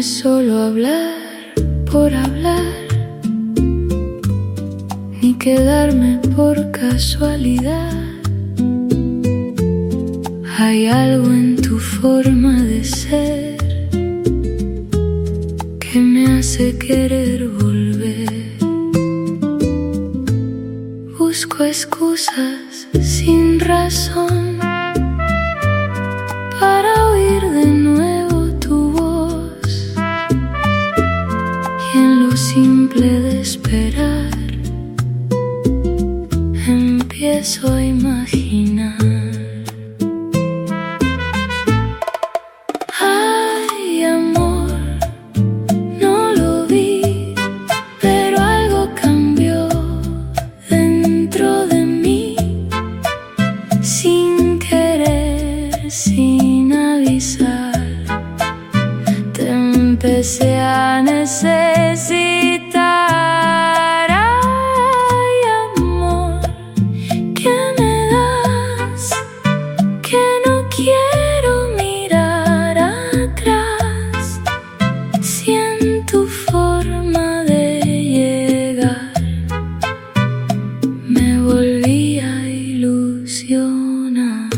solo hablar por hablar, ni quedarme por casualidad. Hay algo en tu forma de ser que me hace querer volver. Busco excusas sin razón para oír de nuevo tu voz, y en lo simple de esperar empiezo a imaginar. Ay, amor, no lo vi, pero algo cambió dentro de mí, sin querer, sin avisar. Te empecé a necesitar. Ay, amor, ¿qué me das? Que no quiero mirar atrás. Si en tu forma de llegar me volví a ilusionar.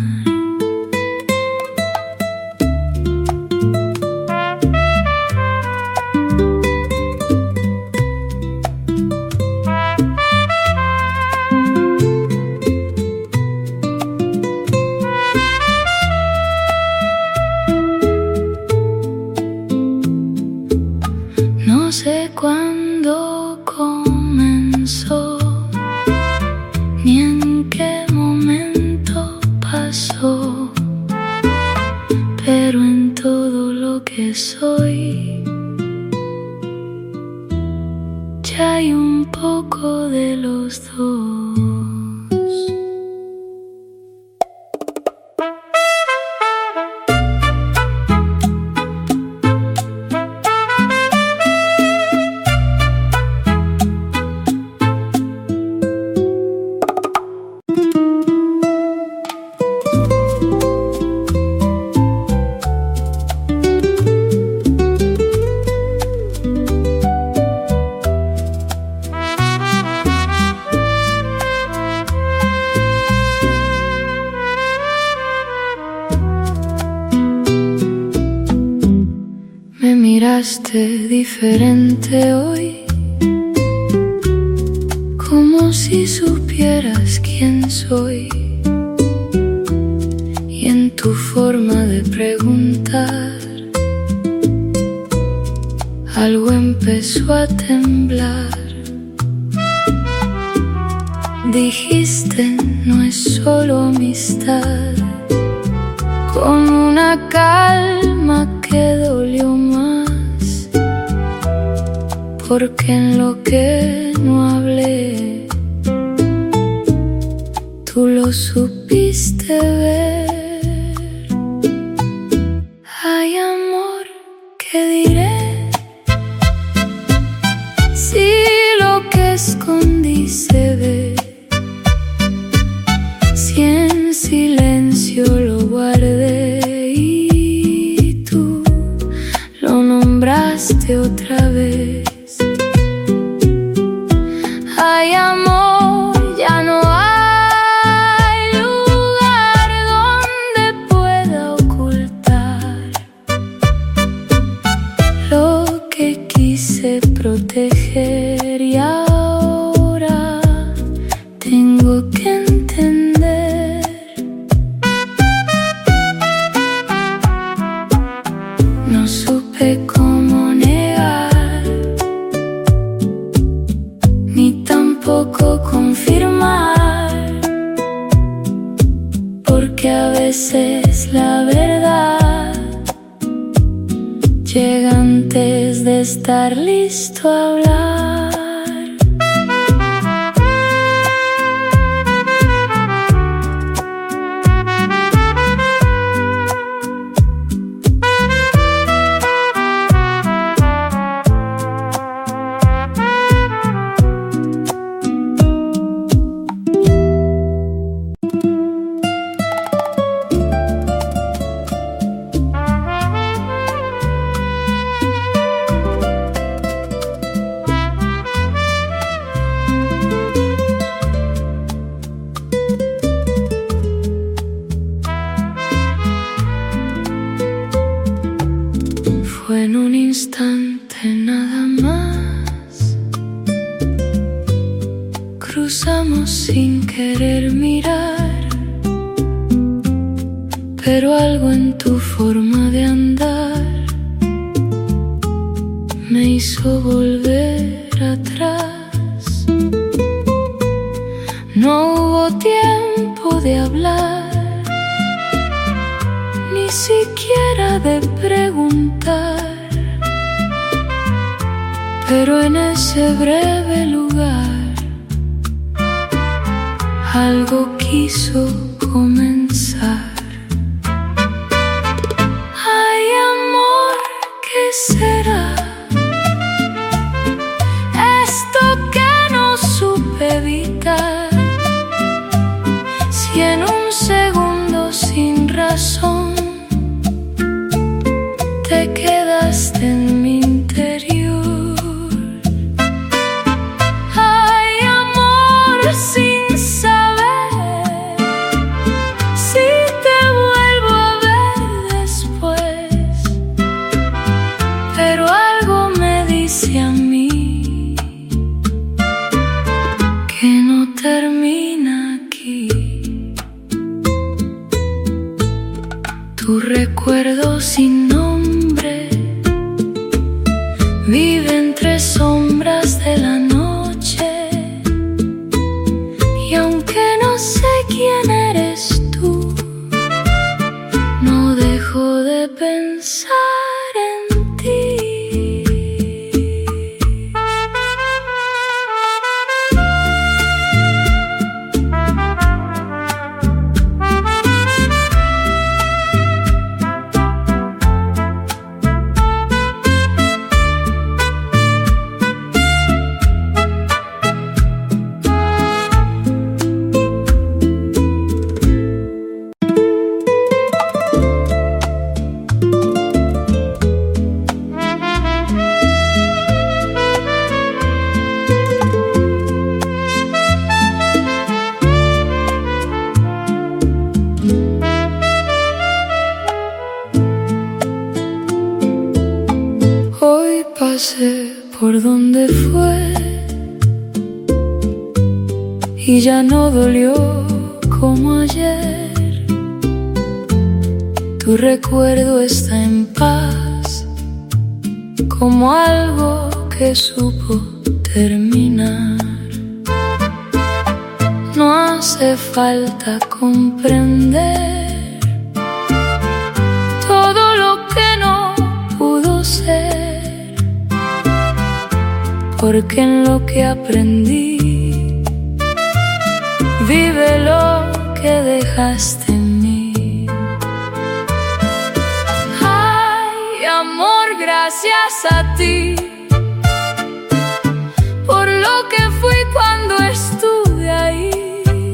No sé cuándo comenzó, ni en qué momento pasó, pero en todo lo que soy ya hay un poco de los dos. Me miraste diferente hoy, como si supieras quién soy, y en tu forma de preguntar algo empezó a temblar. Dijiste, no es solo amistad, con una calma que dolió más, porque en lo que no hablé tú lo supiste ver. Ay, amor, ¿qué diré? Si lo que escondí se ve, si en silencio lo guardé y tú lo nombraste otra vez. Ay, amor, ya no hay lugar donde pueda ocultar lo que quise proteger, y ahora tengo que entender. No supe cómo negar, ni tampoco confirmar, porque a veces la verdad llega antes de estar listo a hablar. tiempo de hablar, ni siquiera de preguntar, pero en ese breve lugar algo quiso comenzar. Ay, amor, ¿qué será esto que no supe evitar? Si en un segundo sin razón te quedaste en mi interior. Ay, amor, sin saber si te vuelvo a ver después, pero algo me dice a mí que no termina aquí. Tu recuerdo sin nombre vive entre sombras de la noche, y aunque no sé quién eres tú, no dejo de pensar en ti. Hoy pasé por donde fue y ya no dolió como ayer. Tu recuerdo está en paz, como algo que supo terminar. No hace falta comprender todo lo que no pudo ser, porque en lo que aprendí vive lo que dejaste en mí. Ay, amor, gracias a ti por lo que fui cuando estuve ahí,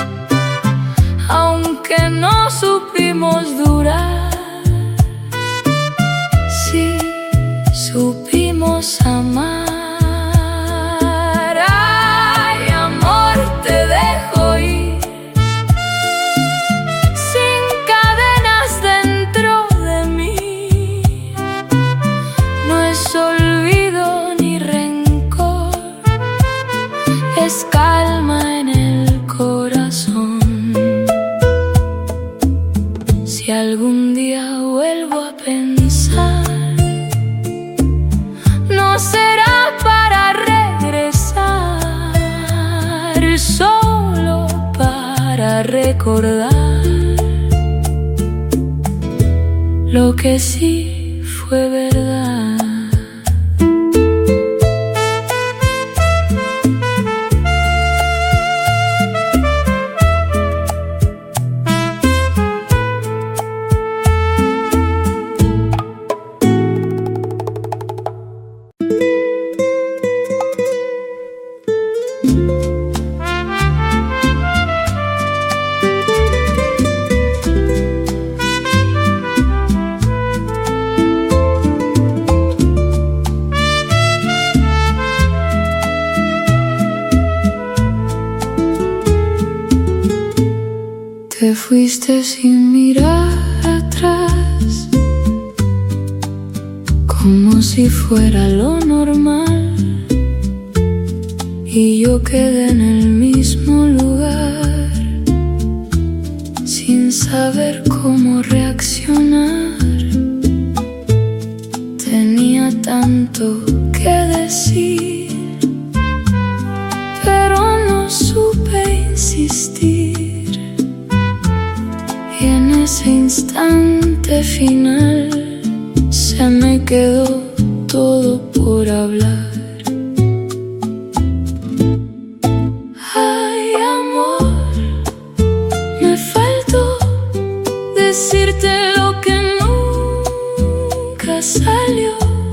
aunque no supimos durar, sí supimos amar. Es calma en el corazón. Si algún día vuelvo a pensar, no será para regresar, solo para recordar lo que sí fue verdad. Te fuiste sin mirar atrás, como si fuera lo normal, y yo quedé en el mismo lugar, sin saber cómo reaccionar. Tenía tanto que decir, pero no supe insistir. ese instante final se me quedó todo por hablar. Ay, amor, me faltó decirte lo que nunca salió,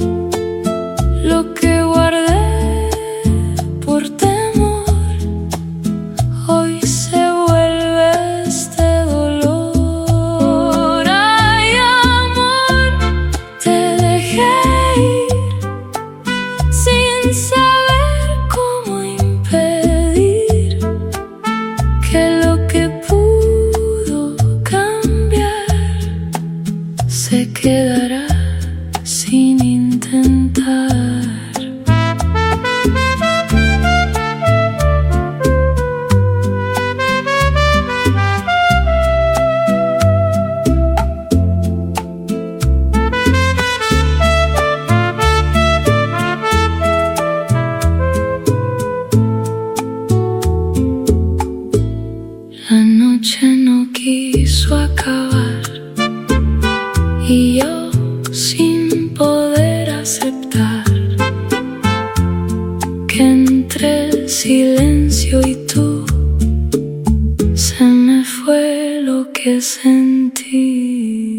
lo que guardé por temor. Hoy se vuelve este dolor. Ay, amor, te dejé ir sin saber cómo impedir que lo que pudo cambiar se quedará sin intentar. La noche no quiso acabar y yo sin poder aceptar que entre el silencio y tú se me fue lo que sentí.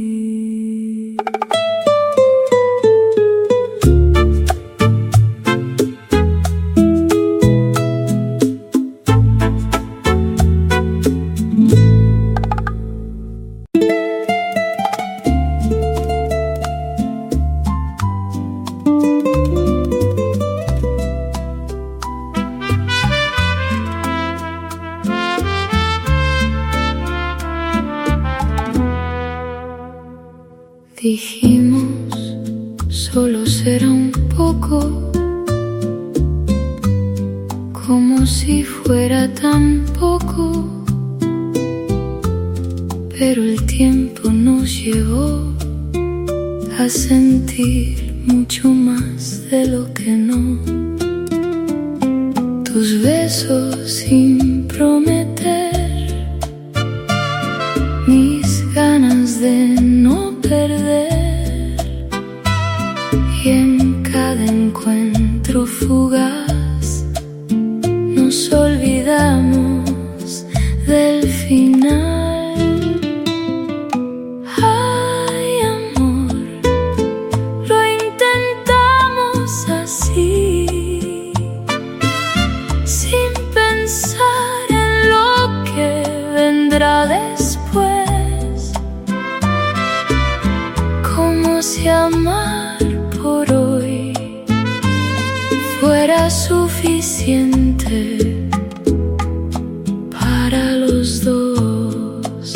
Dijimos, solo será un poco, como si fuera tan poco, pero el tiempo nos llevó a sentir mucho más de lo que no. Tus besos sin prometer, mis ganas de no perder, y en cada encuentro fugaz nos olvidamos del final. Ay, amor, lo intentamos así, sin pensar en lo que vendrá después, como si amar por hoy fuera suficiente para los dos.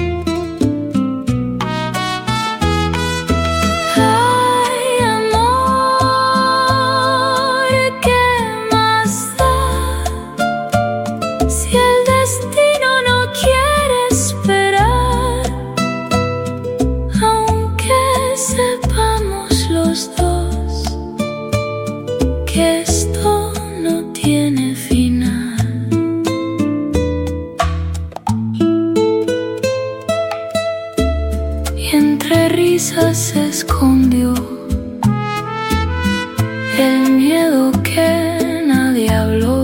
Ay, amor, ¿qué más da si el destino no quiere esperar? Aunque sepamos los dos que esto no tiene final. Y entre risas se escondió el miedo que nadie habló,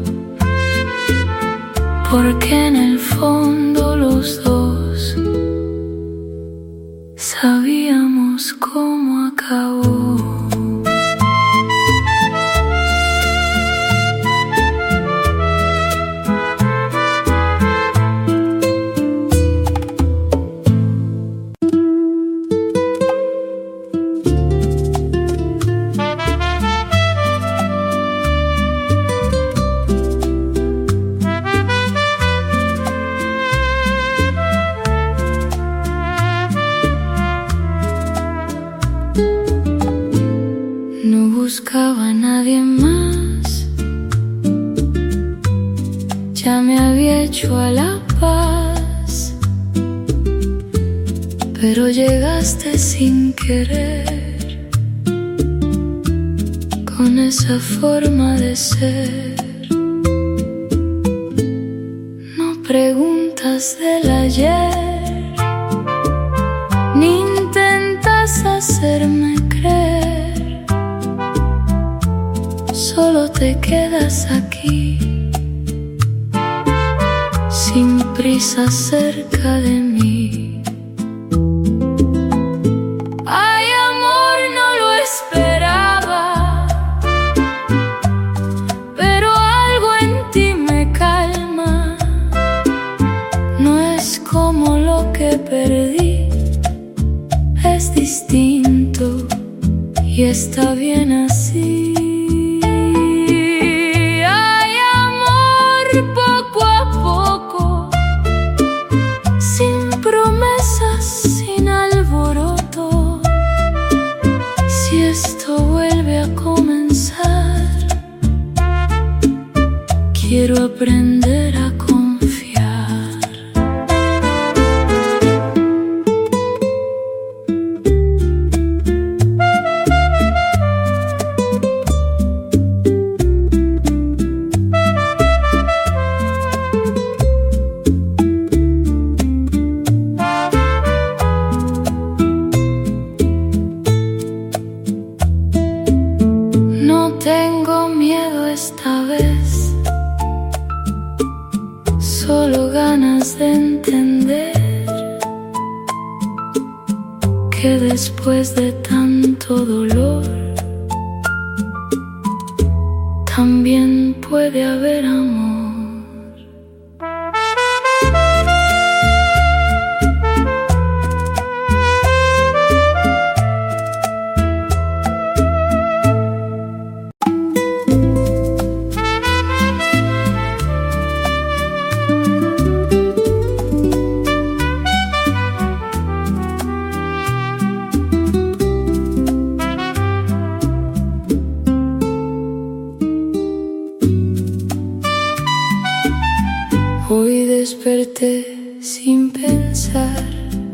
porque en el fondo los dos sabíamos cómo acabó. No buscaba a nadie más, ya me había hecho a la paz, pero llegaste sin querer, con esa forma de ser. No preguntas del ayer, hacerme creer. Solo te quedas aquí, sin prisa cerca de mí. Ay, amor, no lo esperaba, pero algo en ti me calma. No es como lo que perdí, es distinto y está bien así. Ay, amor, poco a poco, sin promesas, sin alboroto. Si esto vuelve a comenzar, quiero aprender a confiar. No tengo miedo esta vez, solo ganas de entender que después de tanto dolor también puede haber amor. Hoy desperté sin pensar,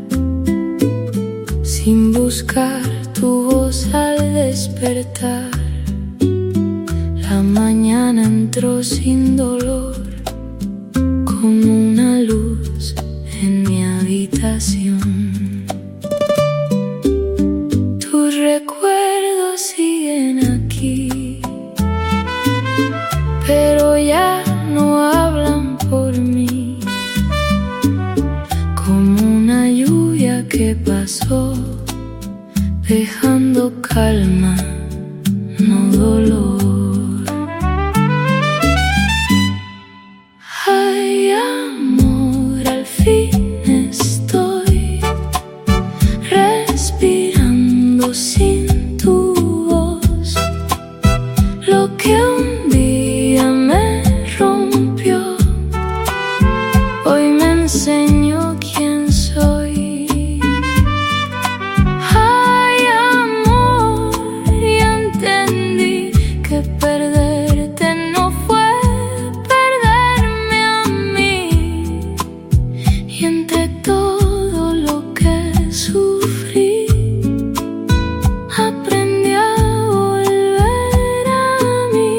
sin buscar tu voz al despertar. La mañana entró sin dolor, como una luz en mi habitación. Tus recuerdos siguen aquí, pero ya no hablan por mí, como una lluvia que pasó, dejando calma, no dolor. Ay, amor, al fin estoy respirando sin tu voz. Lo que un día me rompió, hoy me enseñó quién soy. Ay, amor, ya entendí que perderte no fue perderme a mí. Y entre todo lo que sufrí, aprendí a volver a mí.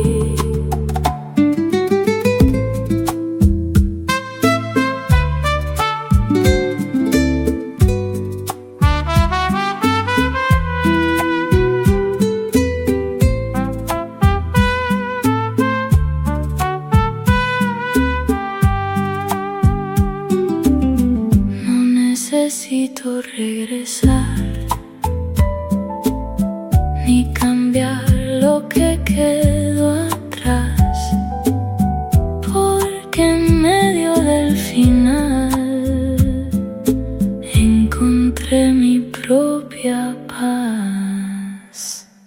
No necesito regresar, ni cambiar lo que quedó atrás, porque en medio del final encontré mi propia paz.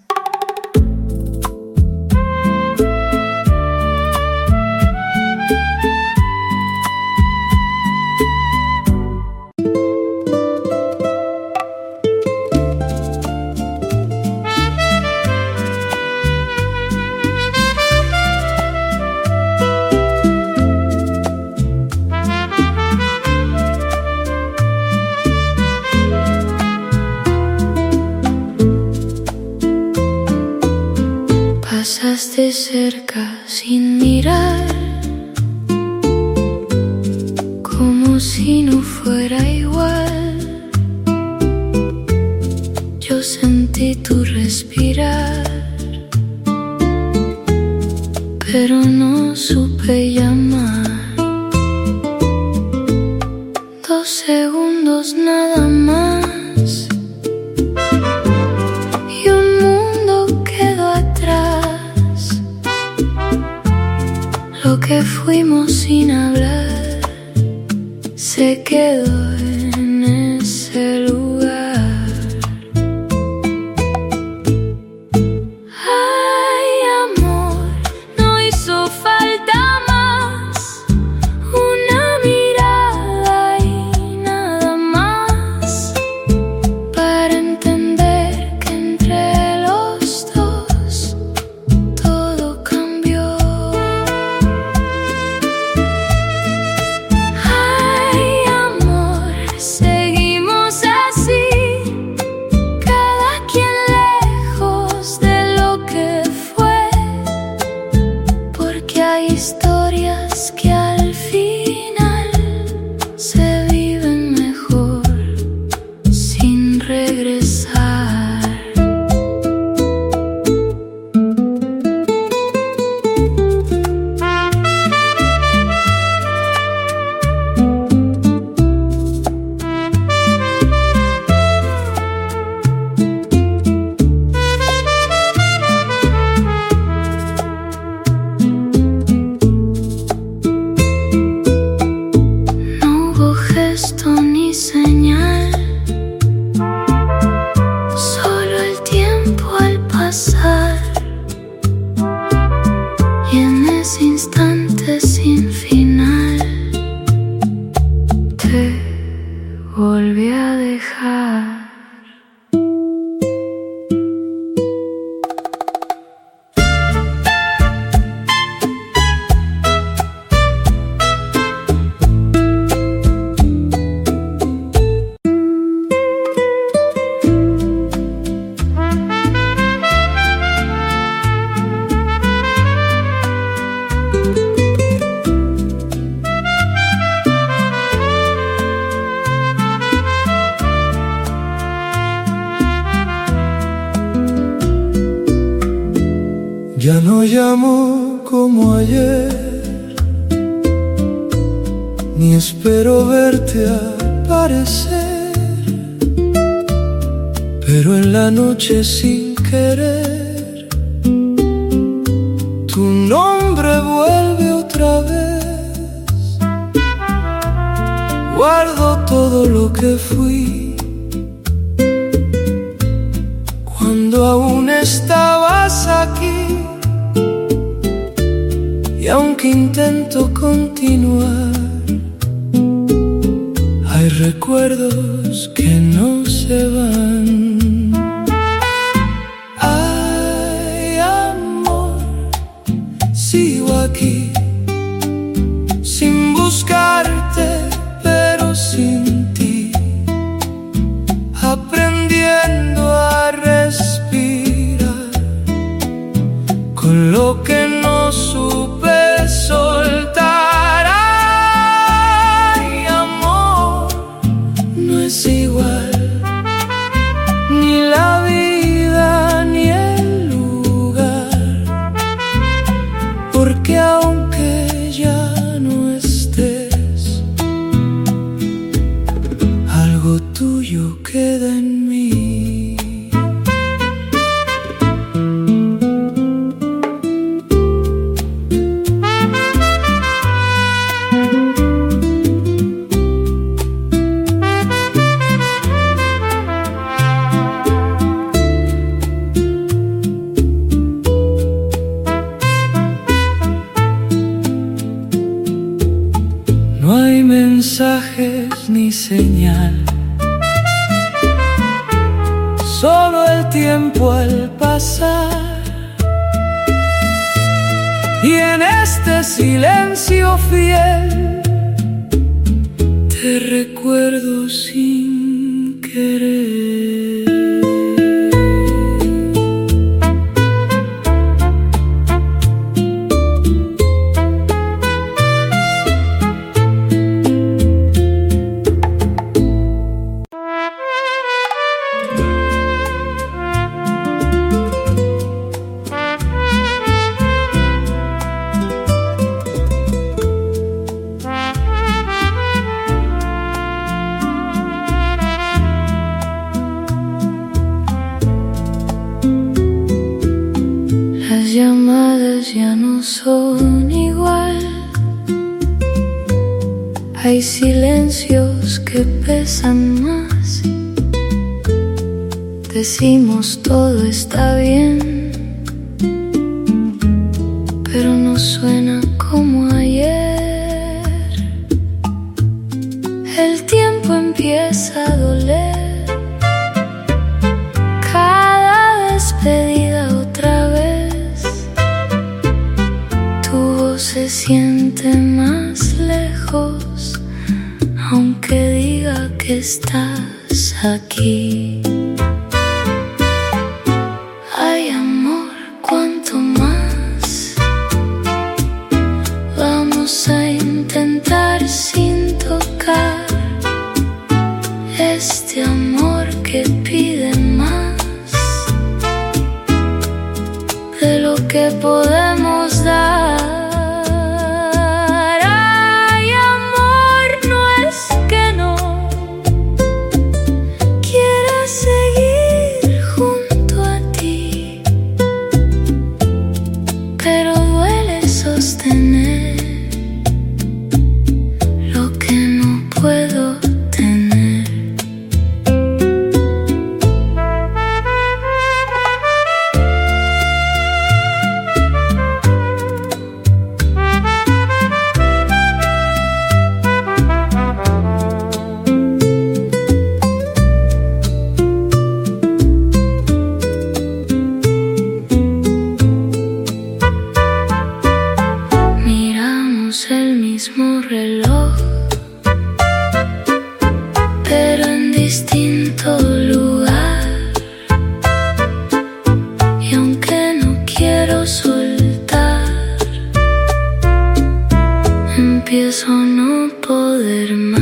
Pasaste cerca sin mirar, como si no fuera igual. Yo Yo sentí tu respirar, pero no supe llamar. 2 segundos nada más y un mundo quedó atrás. Lo que fuimos sin hablar se quedó en ese lugar. Ay, amor, no hizo falta más una mirada y nada más para entender que entre los dos todo cambió. Ay, amor, seguimos así, cada quien lejos de lo que fue, porque hay historias que al final se viven mejor sin regresar. No hubo gesto ni señal, solo el tiempo al pasar. Y en ese instante sin final te volví a dejar. Ya no llamo como ayer, ni espero verte aparecer, pero en la noche sin querer tu nombre vuelve otra vez. Guardo todo lo que fui cuando aún estabas aquí. Y aunque intento continuar, hay recuerdos que no se van. Ay, amor, sigo aquí, sin buscarte, pero sin ti, aprendiendo a respirar con lo que no supe soltar. Ay, amor, no es igual ni la vida ni el lugar, porque aunque ya no estés, algo tuyo queda en mí. No hay mensajes ni señal, solo el tiempo al pasar. Y en este silencio fiel te recuerdo sin querer. Hay silencios que pesan más. Decimos todo está bien, pero no suena como ayer. El tiempo empieza a doler. Cada despedida otra vez. Tu voz se siente más lejos, aunque diga que estás aquí. Ay, amor, ¿cuánto más vamos a intentar sin tocar este amor que pide más de lo que podemos dar? Empiezo a no poder más.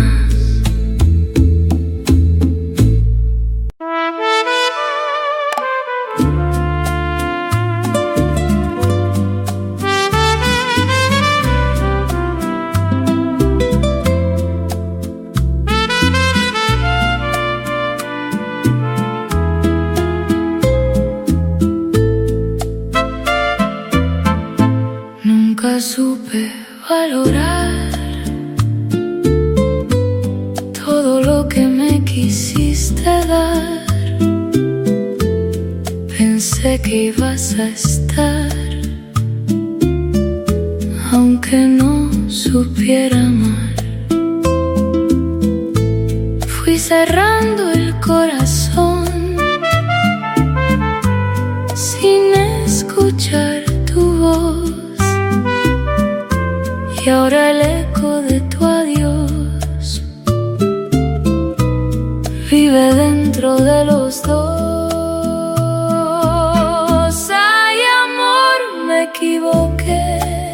Nunca supe valorar todo lo que me quisiste dar. Pensé que ibas a estar, aunque no supiera amar. Fui cerrando el corazón sin escuchar tu voz. Y ahora el eco de tu adiós vive dentro de los dos. Ay, amor, me equivoqué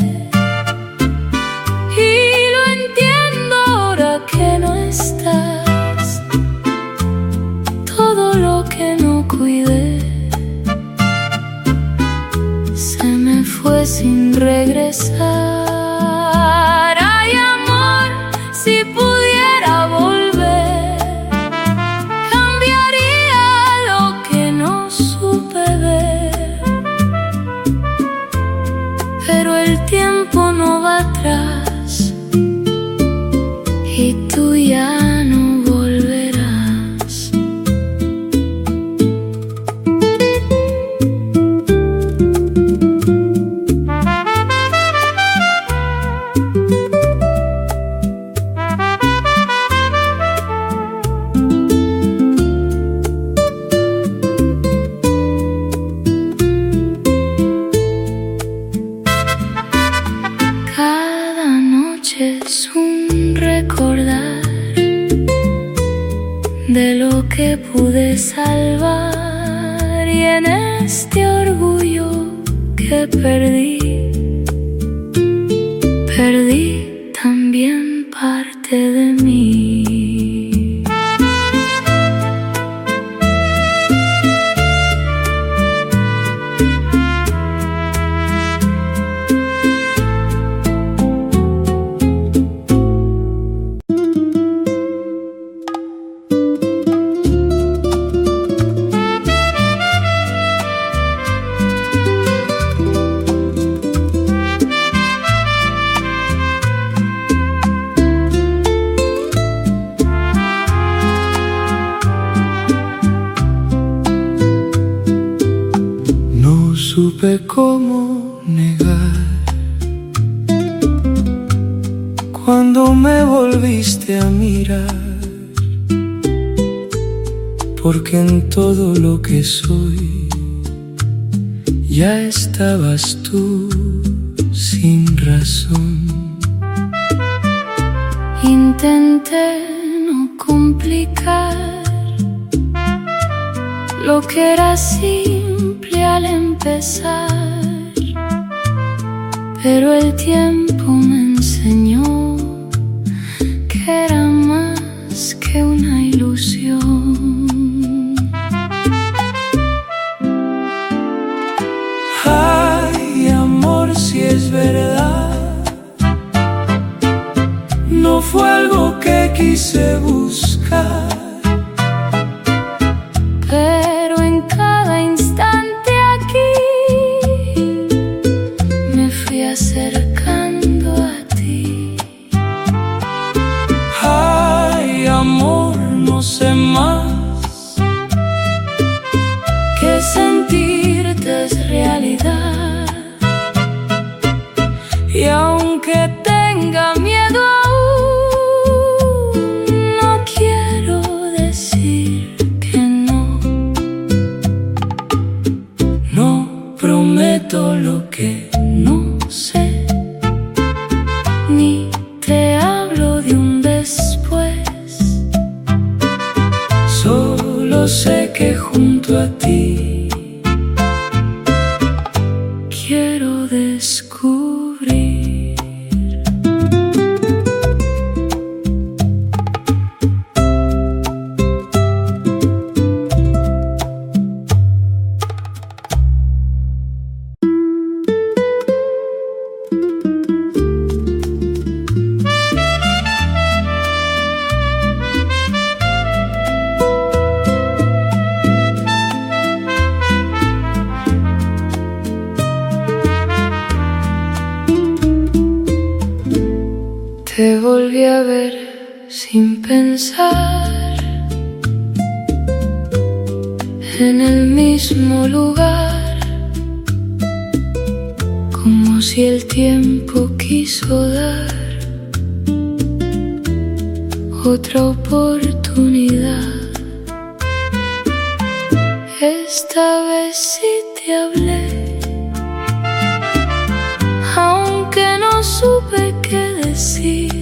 y lo entiendo ahora que no estás. Todo lo que no cuidé se me fue sin regresar. Pero el tiempo no va atrás y tú ya no volverás. Es un recordar de lo que pude salvar, y en este orgullo que perdí también parte de mí. supe cómo negar. Cuando me volviste a mirar, porque en todo lo que soy ya estabas tú sin razón. Intenté no complicar lo que era simple al empezar, pero el tiempo me enseñó que era más que una ilusión. Ay, amor, si es verdad, no fue algo que quise buscar, pero en cada instante aquí me fui acercando a ti. Ay, amor, no sé más que sentirte es realidad, y aunque tenga miedo aún, no quiero decir que no. no prometo lo que No sé, ni te hablo de un después. solo sé que junto a ti Quiero descubrir. Te volví a ver sin pensar, en el mismo lugar, como si el tiempo quiso dar otra oportunidad. Esta vez sí te hablé, aunque no supe qué decir.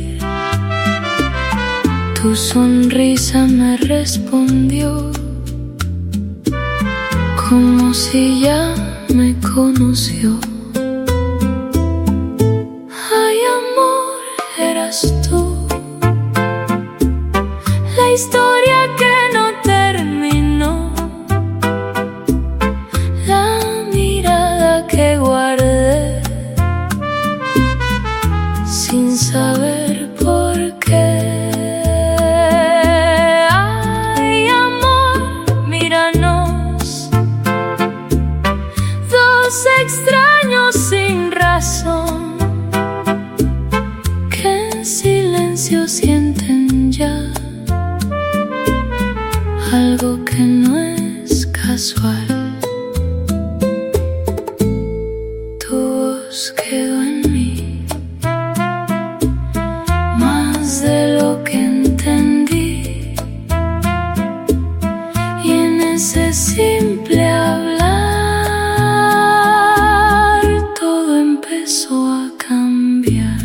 Tu sonrisa me respondió como si ya me conoció. Ay, amor, eras tú, la historia que no terminó, la mirada que guardé sin saber por qué. Ay, amor, míranos, dos extraños sin razón, que en silencio sienten ya algo que no es casual. Tu voz quedó en mí más de lo que entendí, y en ese simple hablar todo empezó a cambiar.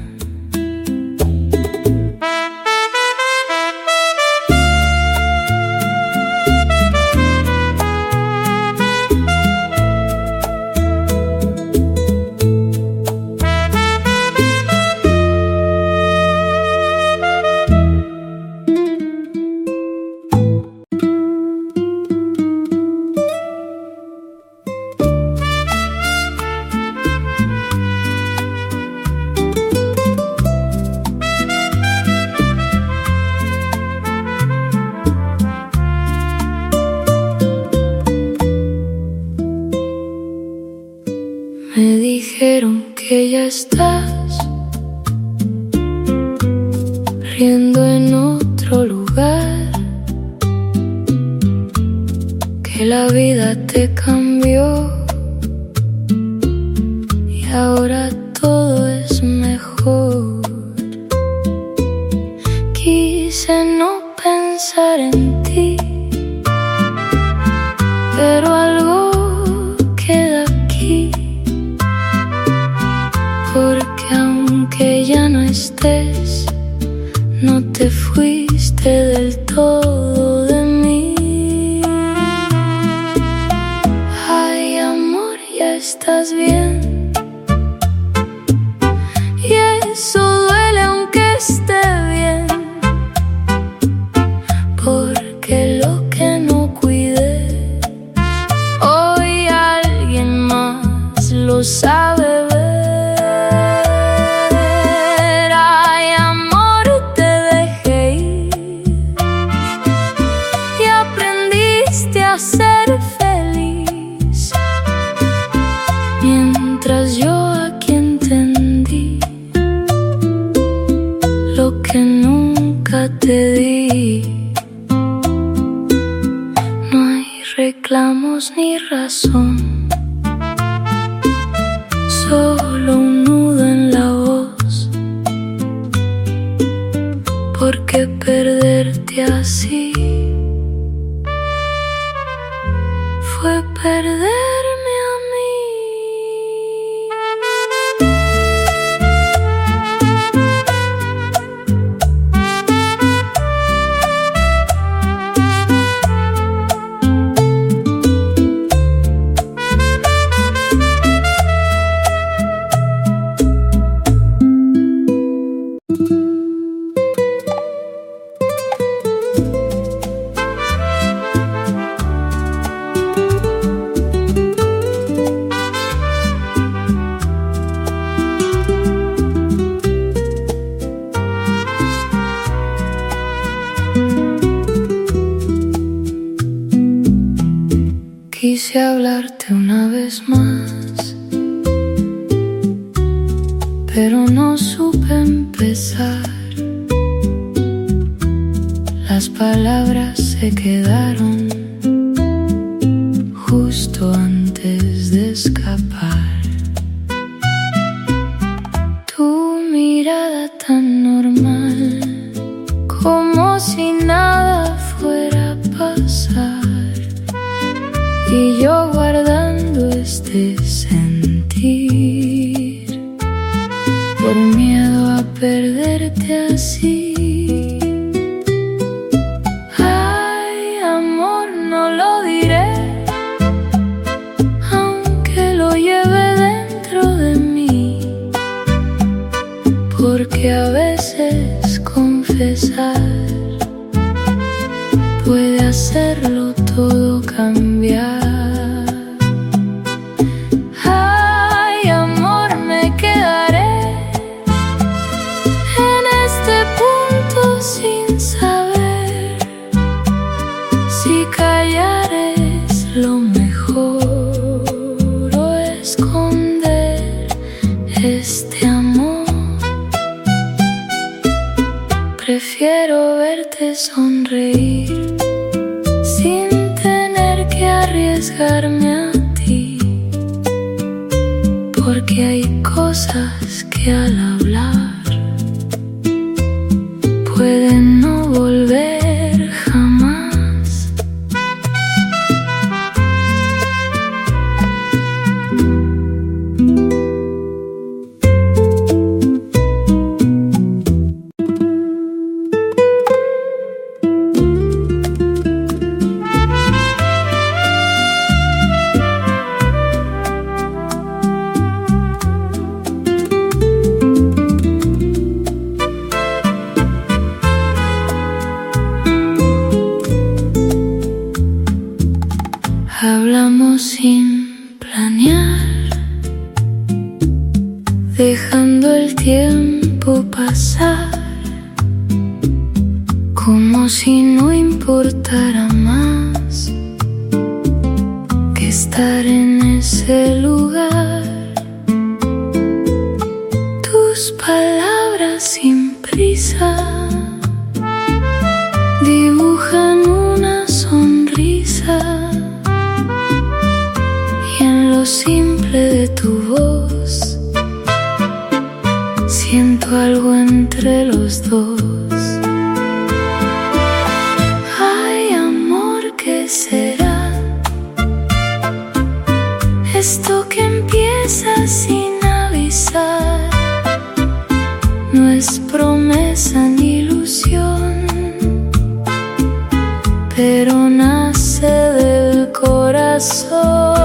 Me dijeron que ya estás riendo en otro lugar, que la vida te cambió ahora todo es mejor. Quise no pensar en ti, pero algo queda aquí, porque aunque ya no estés, no te fuiste del todo de mí. Ay, amor, ya estás bien, y eso duele aunque esté bien, porque lo que no cuidé, hoy alguien más lo sabe ver. Ay, amor, te dejé ir y aprendiste a ser feliz, mientras yo aquí entendí lo que nunca te di. No hay reclamos ni razón, solo un nudo en la voz, porque perderte así fue perderme a mí. Quise hablarte una vez más, pero no supe empezar. Las palabras se quedaron justo antes de escapar. Tu mirada tan normal, como si nada fuera a pasar, y yo guardando este sentir por miedo a perderte así. Ay, amor, no lo diré, aunque lo lleve dentro de mí, porque a veces confesar puede hacerlo todo cambiar. Ay, amor, me quedaré en este punto sin saber si callar es lo mejor o esconder este amor. Prefiero verte sonreír sin tener que arriesgarme a ti, porque hay cosas que al hablar pueden no volver jamás. Hablamos sin planear, dejando el tiempo pasar, como si no importara más que estar en ese lugar. Tus palabras sin prisa dibujan una sonrisa, y en lo simple de tu voz algo entre los dos. Ay, amor, ¿qué será? Esto que empieza sin avisar no es promesa ni ilusión, pero nace del corazón.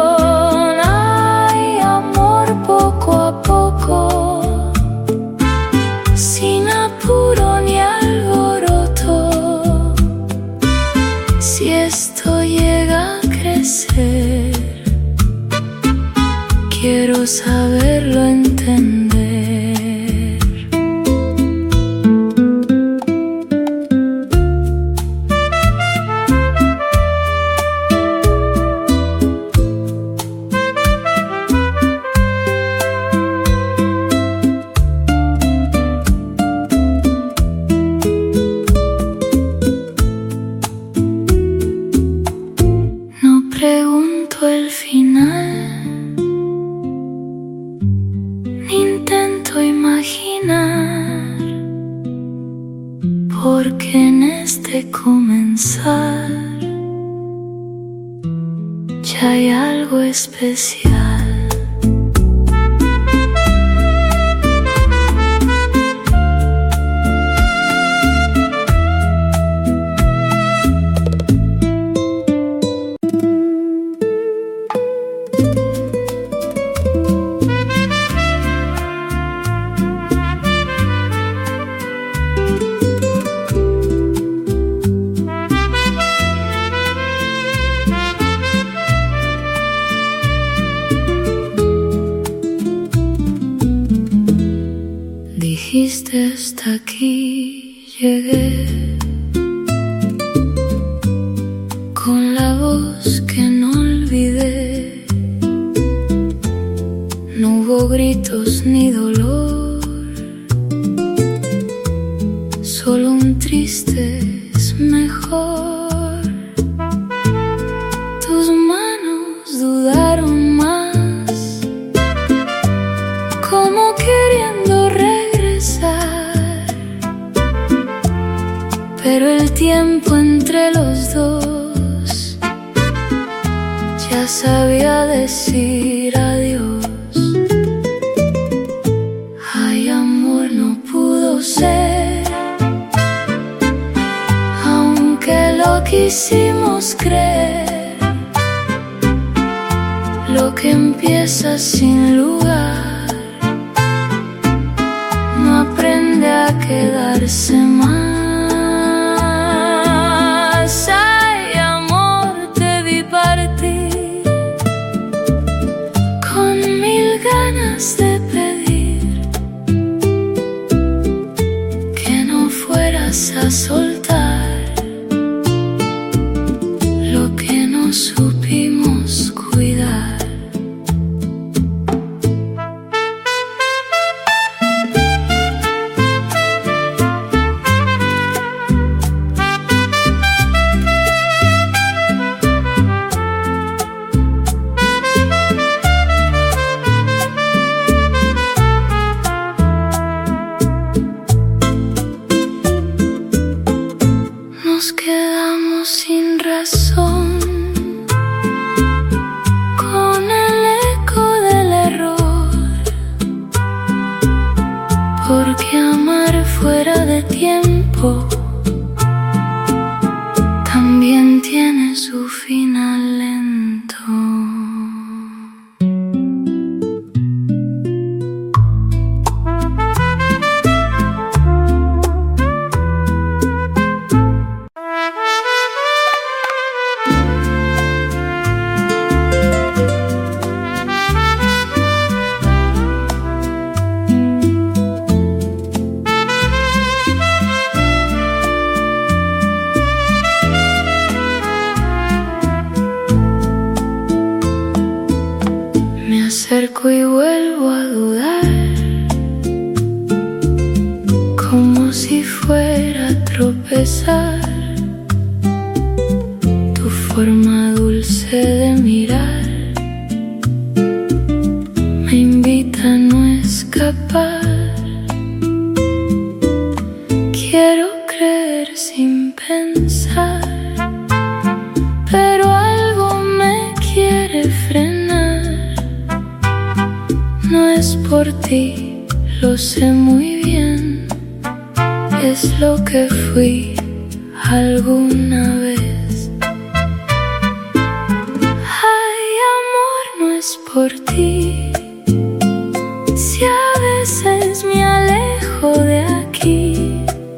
Ay, amor, poco a poco, sin apuro ni alboroto. Si esto llega a crecer, quiero saberlo entender. No pregunto el final, ni intento imaginar, porque en este comenzar ya hay algo especial. Dijiste hasta aquí llegué, con la voz que no olvidé. No hubo gritos ni dolor, solo un triste es mejor. Tus manos dudaron más, como queriendo regresar, pero el tiempo entre los dos ya sabía decir adiós. Ay, amor, no pudo ser, aunque lo quisimos creer. Lo que empieza sin lugar no aprende a quedarse más. Ay, amor, te vi partir con mil ganas de pedir que no fueras a soltar lo que no supimos cuidar. Nos quedamos sin razón, con el eco del error, porque amar fuera de tiempo también tiene su final lento. Me acerco y vuelvo a dudar, como si fuera a tropezar. Tu forma dulce de mirar me invita a no escapar. sin pensar, pero algo me quiere frenar. No es por ti, lo sé muy bien, es lo que fui alguna vez. Ay, amor, no es por ti, si a veces me alejo de aquí,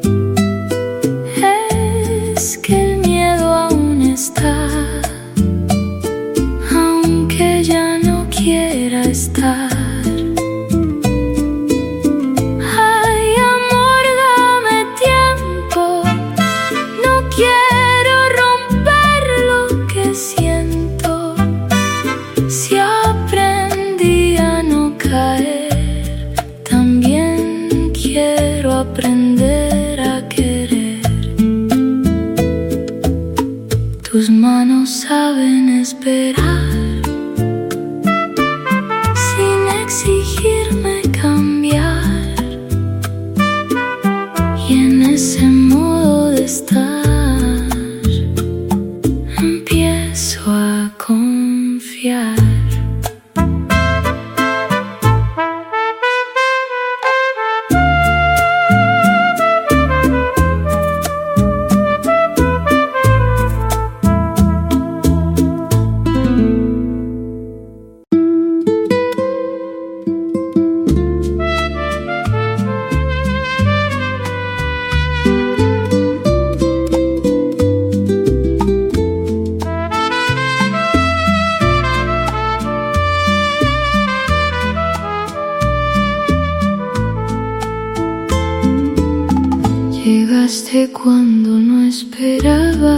es que el miedo aún está, aunque ya no quiera estar. Aprender a querer. Tus manos saben esperar, sin exigirme cambiar. Y en ese modo de estar, empiezo a confiar. Llegaste cuando no esperaba,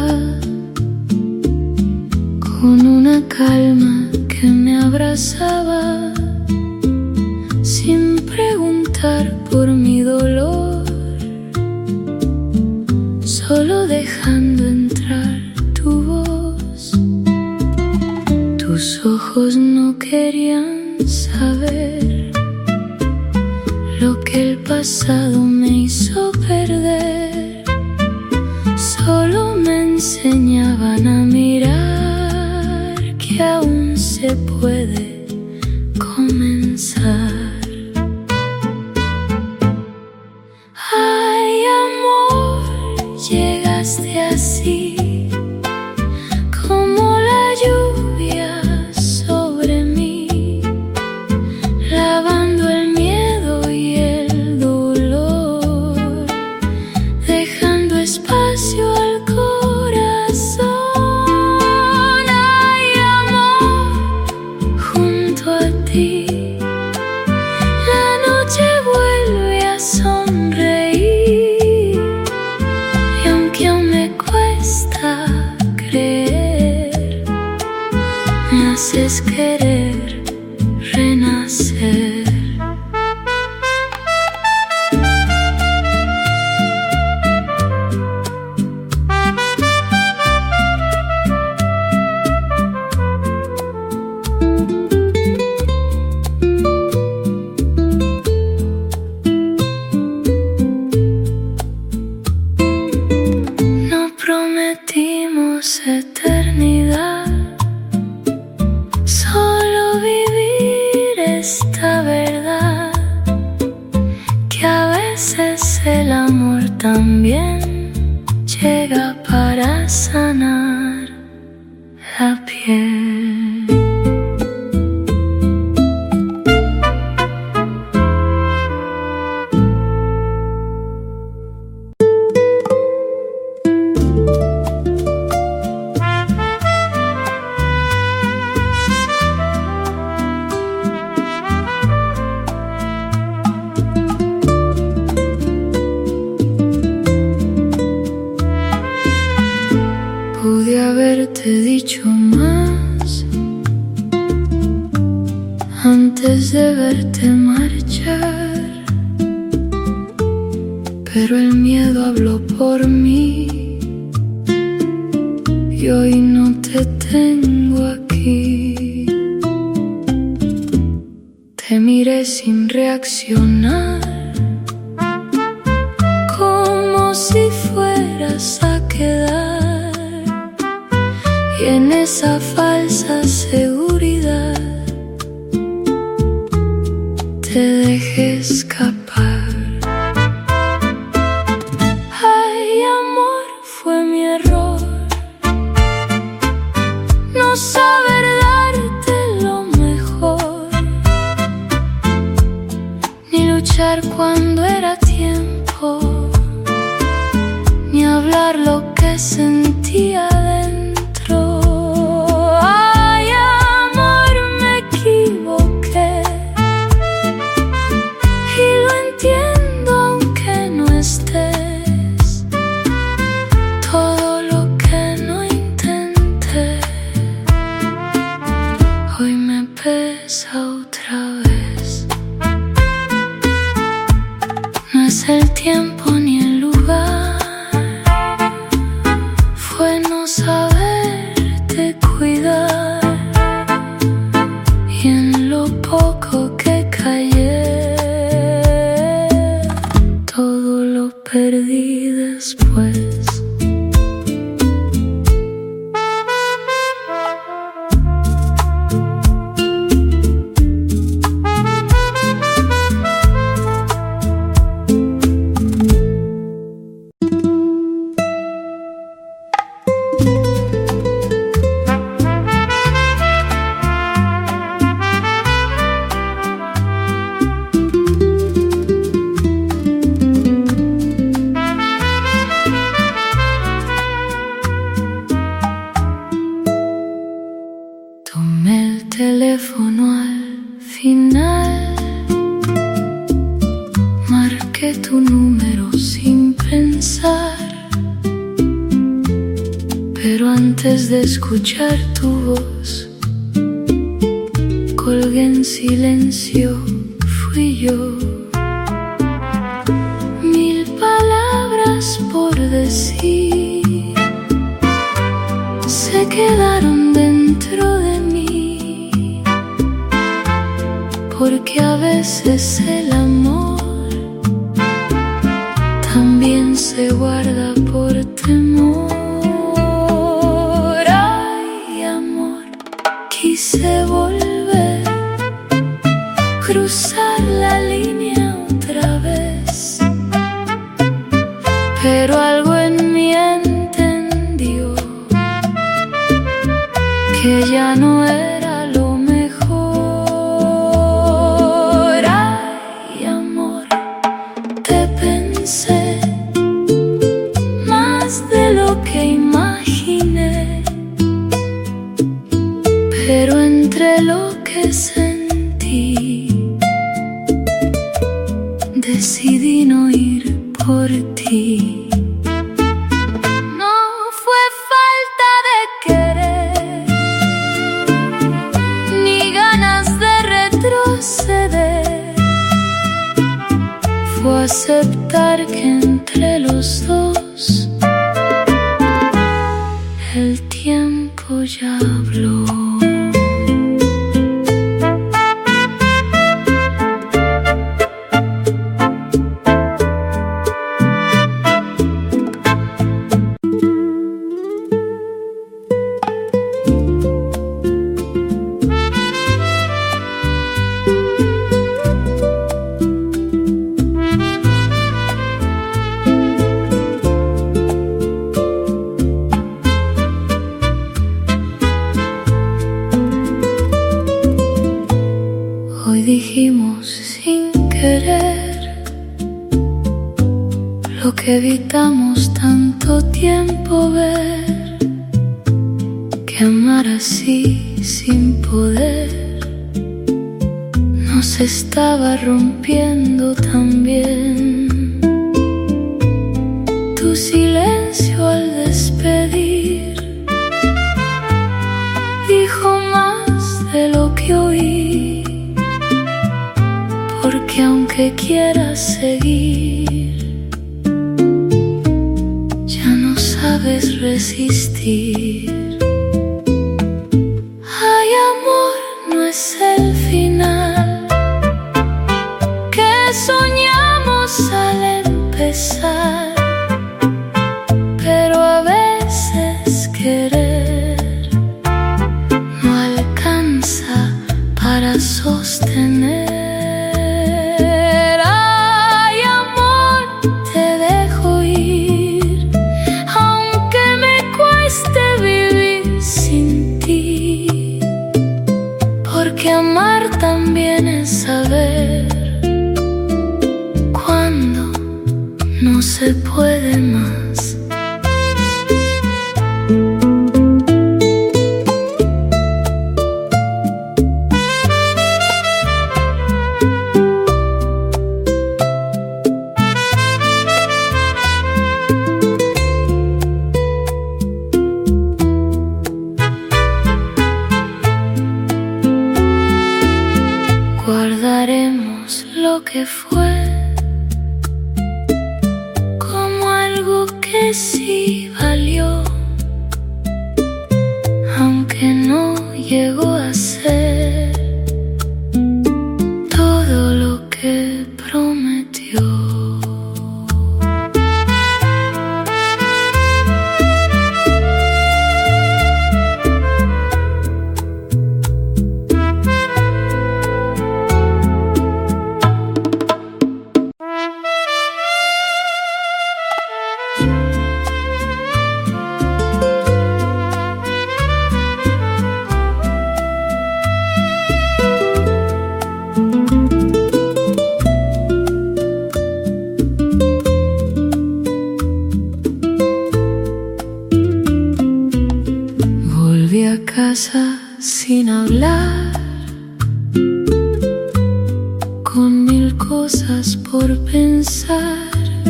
con una calma que me abrazaba, sin preguntar por mi dolor, solo dejando entrar tu voz. Tus ojos no querían saber lo que el pasado me hizo perder, solo me enseñaban a mirar que aún se puede comenzar. Ay, amor, llegaste así, como la lluvia sobre mí, lavando el miedo y el dolor, dejando espacio al corazón. Ay, amor, junto a ti la noche vuelve a sonreír, y aunque aún me cuesta creer, me haces querer renacer. No prometimos eternidad, solo vivir esta verdad, que a veces el amor también llega para sanar la piel. Pude haberte dicho más antes de verte marchar, pero el miedo habló por mí y hoy no te tengo aquí. Te miré sin reaccionar, como si fuera ibas a quedar, y en esa falsa seguridad te dejé escapar. Ay, amor, fue mi error no saber darte lo mejor, ni luchar cuando era tiempo, ni hablar lo que sentía dentro. Ay, amor, me equivoqué y lo entiendo aunque no estés. Todo lo que no intenté hoy me pesa otra vez. No es el tiempo ni el lugar, fue no saberte cuidar, y en lo poco que callé, todo lo perdí después. Tomé el teléfono al final, marqué tu número sin pensar, pero antes de escuchar tu voz, colgué en silencio, fui yo. Mil palabras por decir se quedaron dentro de mí, porque a veces el amor también se guarda por temor. Ay, amor, quise volver, cruzar la línea otra vez, pero algo en mí entendió que ya no era lo mejor. Ay, amor, te pensé más de lo que imaginé, pero entre lo que sentí, decidí no ir por ti. Fue aceptar que entre los dos el tiempo ya habló. Hoy dijimos sin querer lo que evitamos tanto tiempo ver, que amar así sin poder nos estaba rompiendo también. Tu silencio al despedir dijo más de lo que oí, porque aunque quieras seguir, ya no sabes resistir. Ay, amor, no es el final que soñamos al empezar, que fue como algo que sí valió, aunque no llegó a ser todo lo que prometió. Volví a casa sin hablar, con mil cosas por pensar.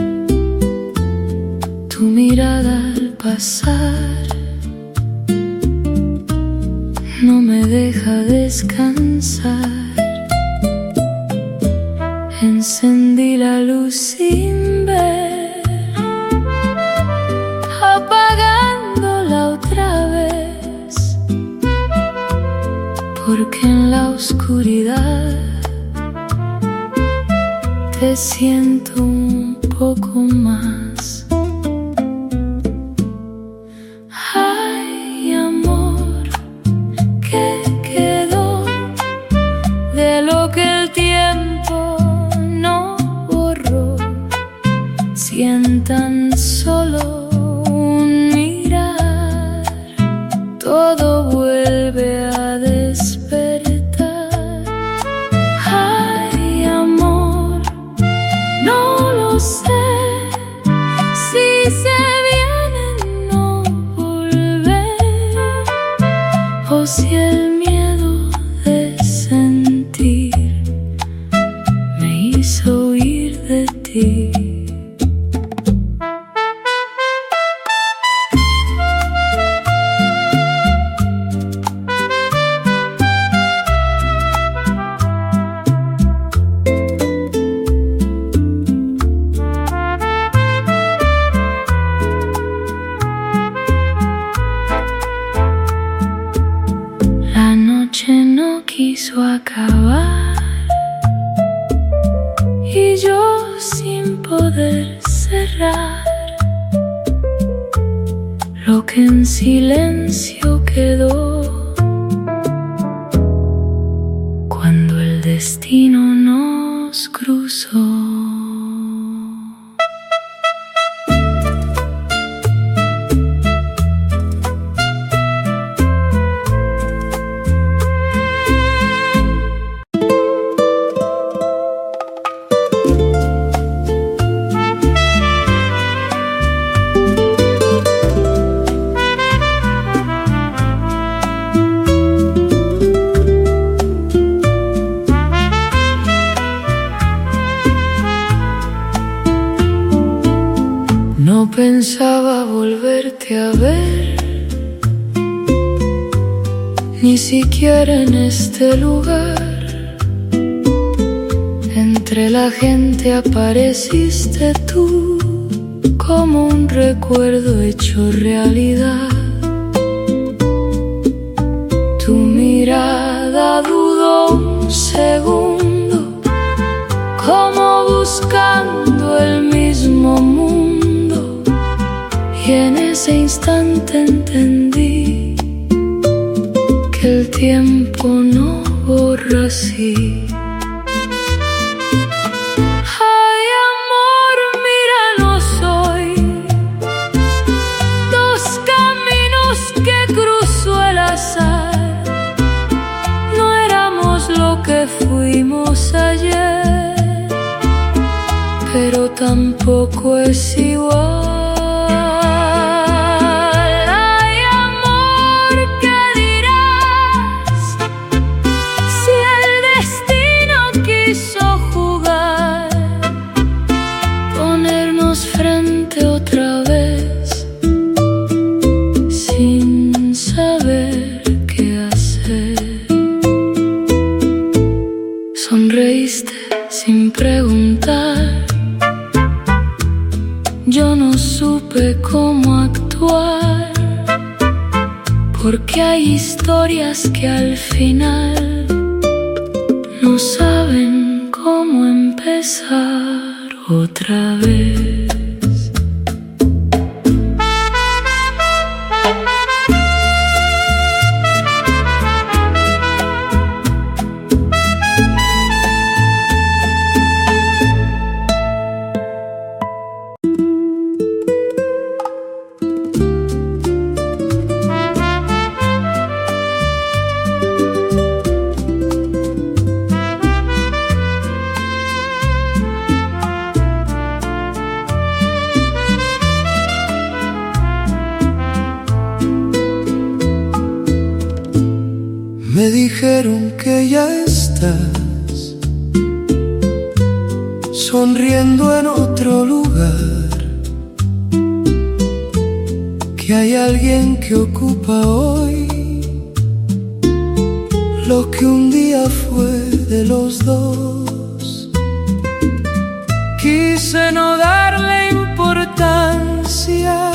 Tu mirada al pasar no me deja descansar. Encendí la luz sin ver, apagándola otra vez, porque en la oscuridad te siento un poco más. Ay, amor, ¿qué quedó de lo que el tiempo no borró? Si en tan solo un mirar todo vuelve a despertar. Ay, amor, no lo sé, si se viene no volver, o si el miedo de sentir me hizo huir de ti. La noche no quiso acabar y yo sin poder cerrar lo que en silencio quedó cuando el destino nos cruzó. No pensaba volverte a ver, ni siquiera en este lugar. Entre la gente apareciste tú, como un recuerdo hecho realidad. Tu mirada dudó un segundo, como buscando el mismo mundo. Y en ese instante entendí que el tiempo no borra así. Ay, amor, míranos hoy, dos caminos que cruzó el azar. No éramos lo que fuimos ayer, pero tampoco es igual. Frente otra vez, sin saber qué hacer. Sonreíste sin preguntar porque hay historias que al final no saben cómo empezar otra vez. Me dijeron que ya estás sonriendo en otro lugar, que hay alguien que ocupa hoy lo que un día fue de los dos. Quise no darle importancia,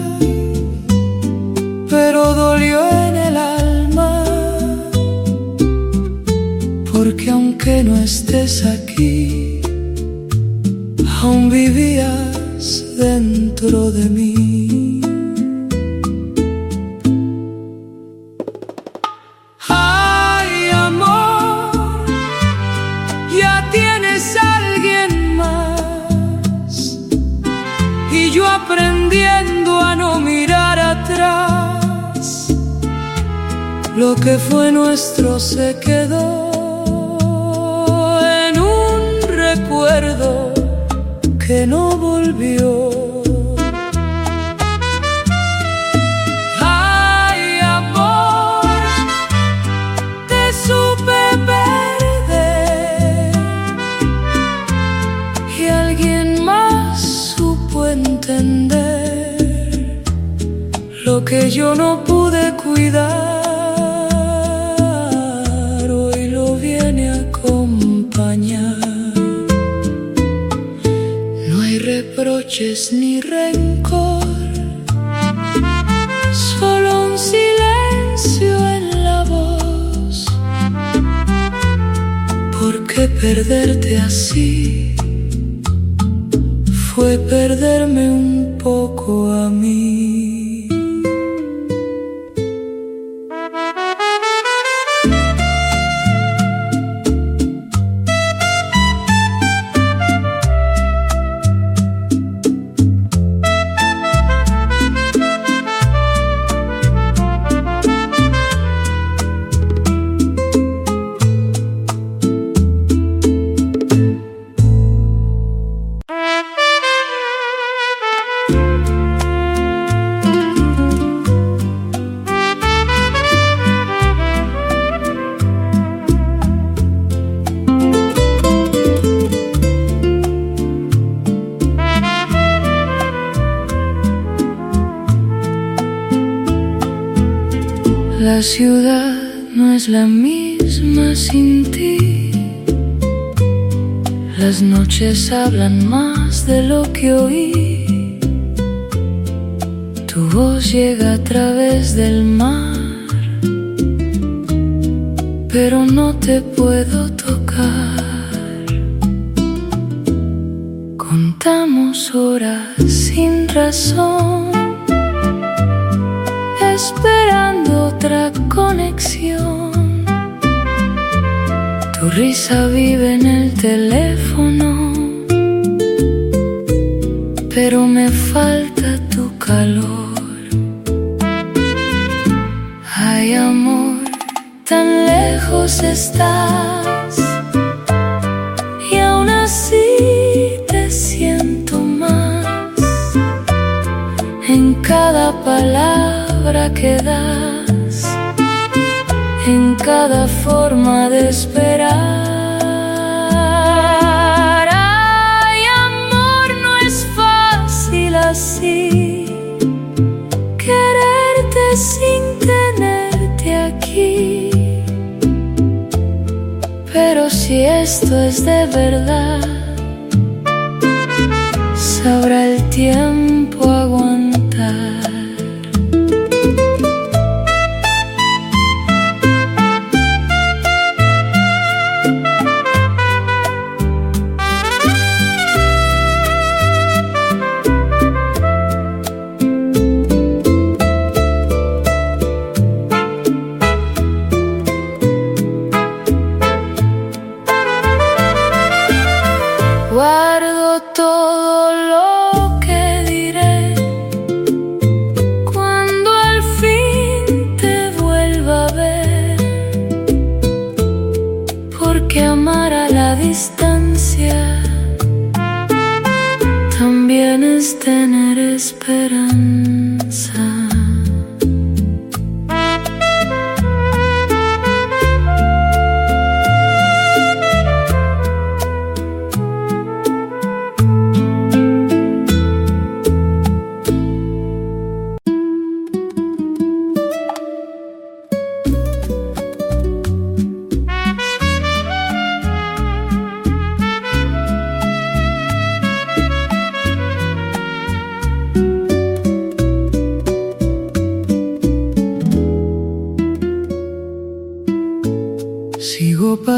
pero dolió en el alma, porque aunque no estés aquí, aún vivías dentro de mí. Ay, amor, ya tienes a alguien más, y yo aprendiendo a no mirar atrás. Lo que fue nuestro se quedó recuerdo que no volvió. Ay, amor, te supe perder, y alguien más supo entender lo que yo no pude cuidar. Hoy lo viene a acompañar. Reproches ni rencor, solo un silencio en la voz, porque perderte así fue perderme un poco a mí. La ciudad no es la misma sin ti. Las noches hablan más de lo que oí. Tu voz llega a través del mar, pero no te puedo tocar. Contamos horas sin razón, esperando otra conexión. Tu risa vive en el teléfono, pero me falta tu calor. Ay, amor, tan lejos estás, y aún así te siento más. En cada palabra que das, en cada forma de esperar. Ay, amor, no es fácil así, quererte sin tenerte aquí. Pero si esto es de verdad, sabrá el tiempo aguantar.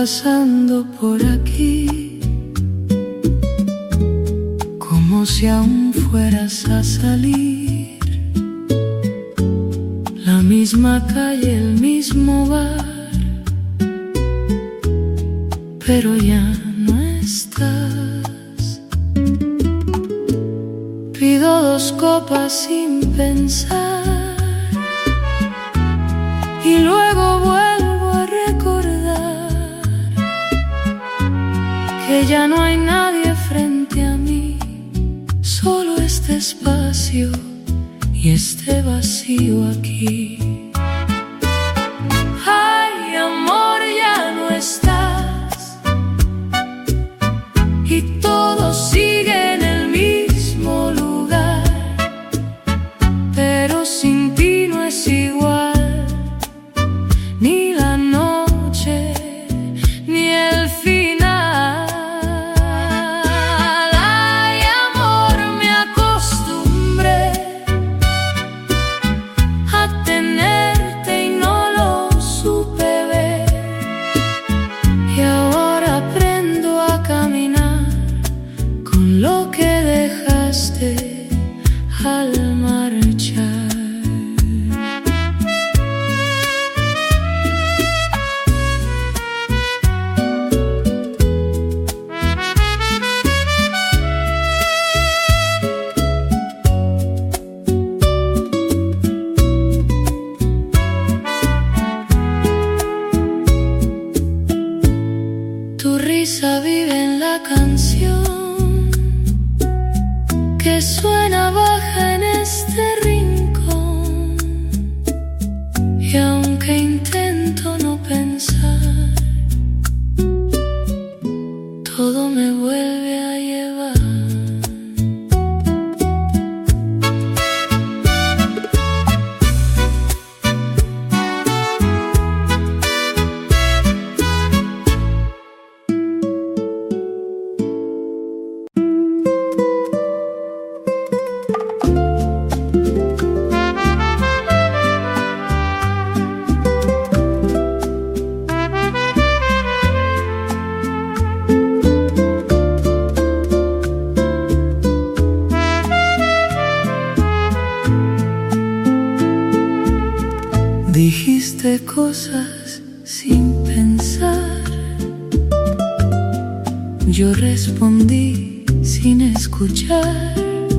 pasando por aquí, como si aún fueras a salir. La misma calle, el mismo bar, pero ya no estás. Pido 2 copas sin pensar y luego vuelvo a recordar que ya no hay nadie frente a mí, solo este espacio y este vacío aquí. Ay, amor, ya no estás y todo sigue en el mismo lugar, pero sin ti no es igual, ni la noche ni el final. Ay, amor, me acostumbré a tenerte y no lo supe ver, y ahora aprendo a caminar con lo que dejaste al marchar. Tu risa vive en la canción que suena baja en este rincón, y aunque intento no pensar, todo me vuelve a llevar. Dijiste cosas sin pensar, yo respondí sin escuchar.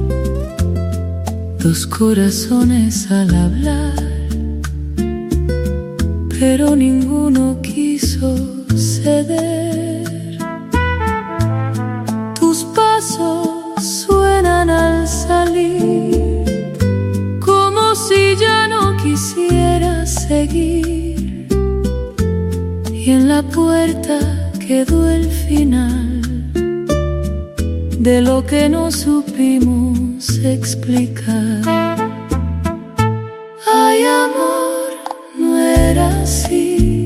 2 corazones al hablar, pero ninguno quiso ceder. Tus pasos suenan al salir, como si ya no quisieras seguir, y en la puerta quedó el final de lo que no supimos explicar. Ay, amor, no era así,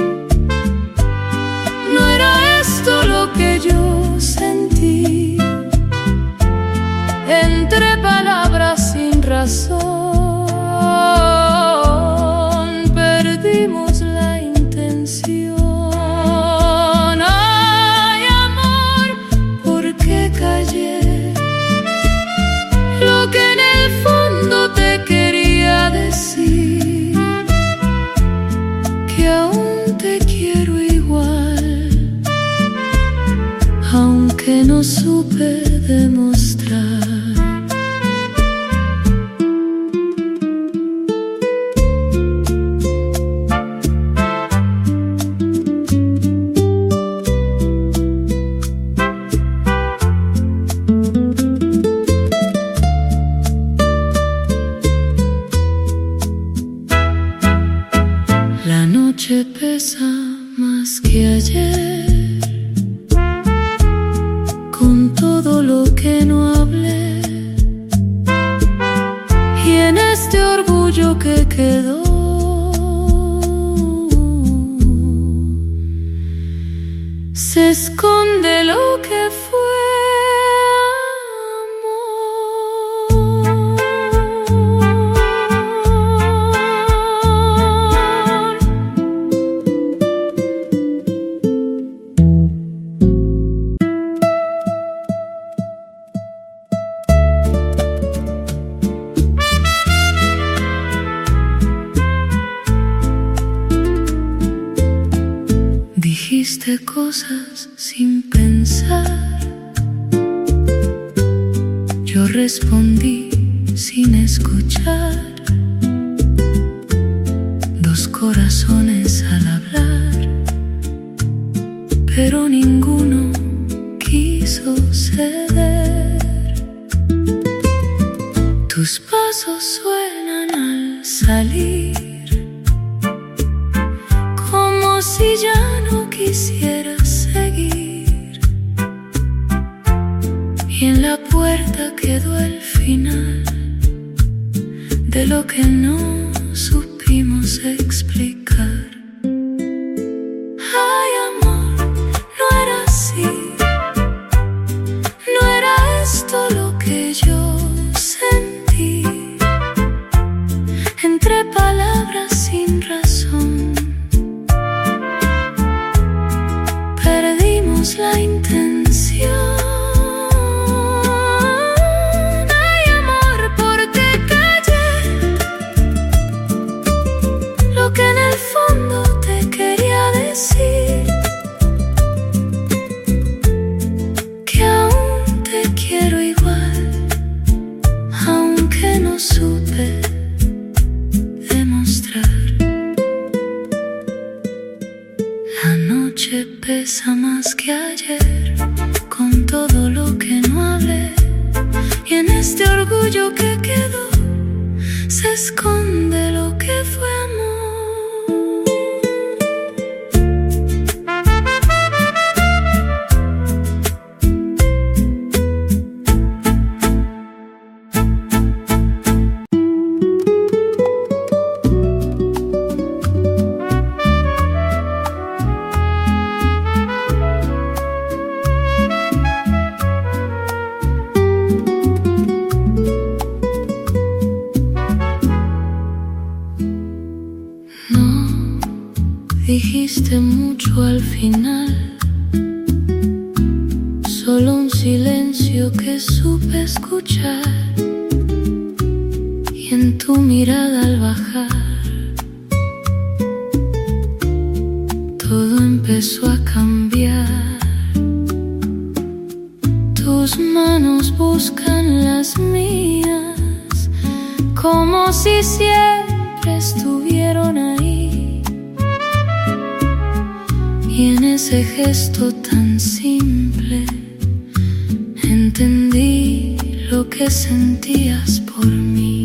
no era esto lo que yo sentí. Entre palabras sin razón perdimos la intención. Ay, amor, ¿por qué callé lo que en el fondo te quería decir? Que aún te quiero igual, aunque no supe demostrar. La noche pesa más que ayer, con todo lo que no hablé, y en este orgullo que quedó se esconde lo que fue. dijiste cosas sin pensar. Yo respondí sin escuchar. Dos corazones al hablar, pero ninguno quiso ceder. Tus pasos suenan al salir, como si ya no quisieras seguir. Y en la puerta quedó el final de lo que no supimos explicar. Ay, amor, no era así, no era esto lo que yo sentí. Entre palabras sin razón, perdimos la intención. Ay, amor, porque callé lo que en el fondo te quería decir, que aún te quiero igual, aunque no supe demostrar. La noche pesa más que ayer, con todo lo que no hablé, y en este orgullo que quedó se esconde lo que fue amor. Dijiste mucho al final, solo un silencio que supe escuchar. Y en tu mirada al bajar, todo empezó a cambiar. Tus manos buscan las mías, como si siempre estuvieron ahí. Y en ese gesto tan simple entendí lo que sentías por mí.